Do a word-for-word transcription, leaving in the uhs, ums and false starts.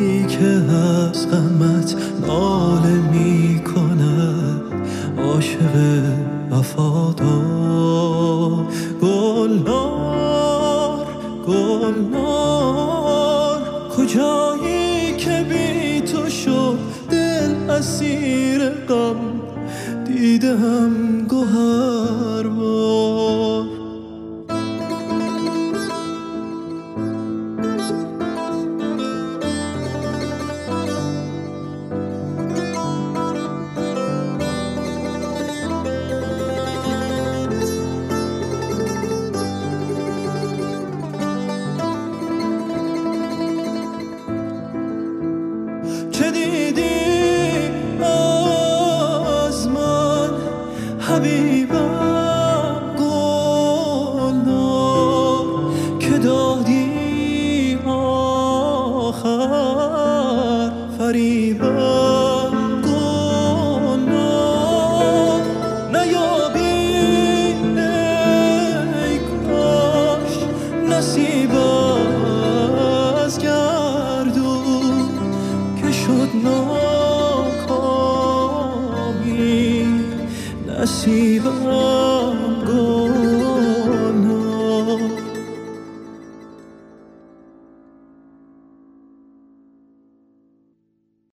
دلی که از غمت ناله می کند، عاشق وفادار. گلنار گلنار کجایی که بی تو شد دل اسیر غم، دیدم گوهر بار. چه دیدی از من حبیبم گلنار، که دادی آخر فریبم گلنار. نیابی ای کاش نصیب از گردون که شد ناکامی نصیبم.